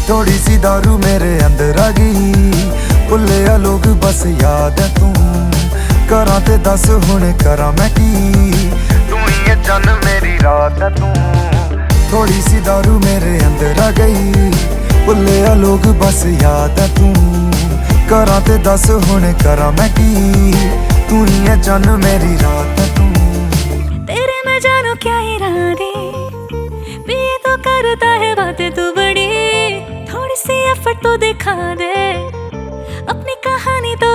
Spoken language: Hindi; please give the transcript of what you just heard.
थोड़ी सी दारू मेरे अंदर आ गई, भुले आ लोग बस याद है तू। करा ते दस हुण करा मैं की, तू ही है चन मेरी रात है तू। थोड़ी सी दारू मेरे अंदर आ गई, भुले आ लोग बस याद है तू। करा ते दस हुण करा मैं की, तू ही है चन मेरी रात है तू। तेरे मैं जानू क्या इरादे, पिए तो करता है बातें तू बड़ी, थोड़ी सी एफर्ट तो दिखा दे।